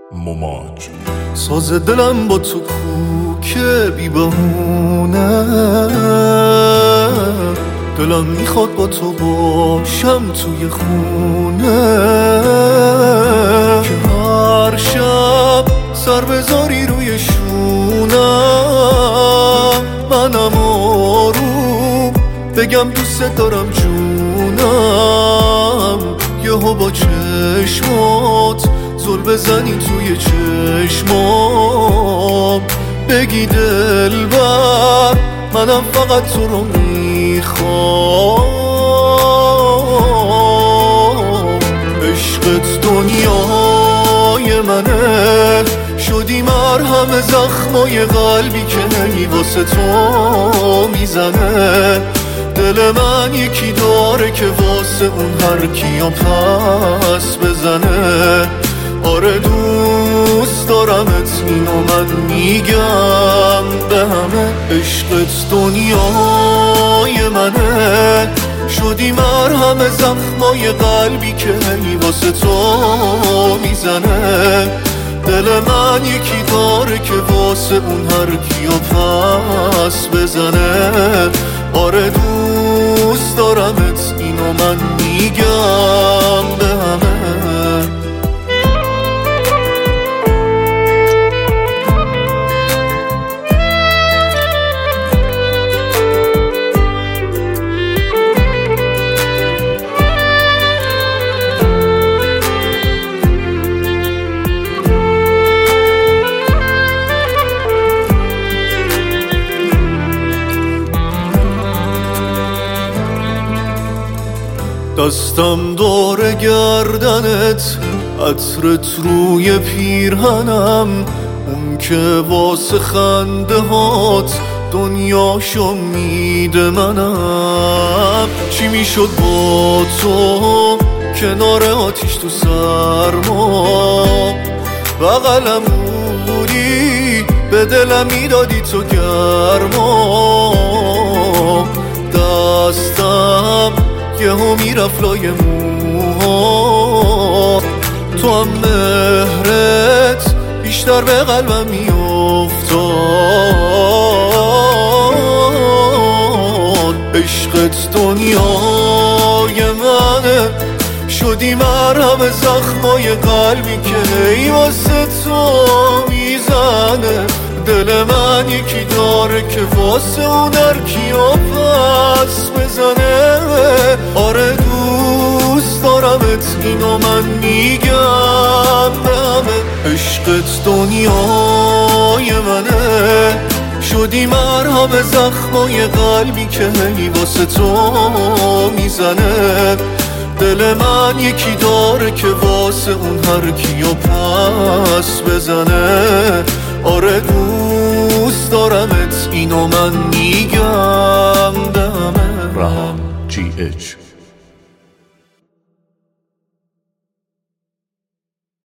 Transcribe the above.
مماج. ساز دلم با تو کوکه بی بهونه، دلم میخواد با تو باشم توی خونه، که هر شب سر بذاری روی شونم، منم آروم بگم دوست دارم جونم، یهو با چشمات زل بزنی توی چشمام، بگی دلبر منم فقط تو رو میخوام. عشقت دنیای منه، شدی مرهم زخمای قلبی که هی واسه تو میزنه، دل من یکی داره که واسه اون هر کیو پس بزنه. آره دوست دارمت، اینو من میگم به همه. عشقت دنیای منه، شدی مرهم زخمای قلبی که هی واسه تو میزنه، دل من یکی داره که واسه اون هر کیو پس بزنه. آره دوست دارمت، اینو من میگم به همه. دستم دور گردنت، عطرت روی پیرهنم، اون که واسه خنده هات دنیاشو میده منم. چی میشد با تو کنار آتیش تو سرما، بغلم بودی به دلم میدادی تو گرما، دستم یهو میرفت لای موها، تو هم مهرت بیشتر به قلبم میافتاد. عشقت دنیای منه، شدی مرهم زخمای قلبی که ای واسه تو میزنه، دل من یکی داره که واسه اون هر کیو پس بزنه. آره دوست دارمت، اینو من میگم به همه. عشقت دنیای منه، شدی مرهم زخمای قلبی که هی واسه تو میزنه، دل من یکی داره که واسه اون هر کیو پس بزنه. آره دوست دارمت، اینو من میگم به همه. رهان GH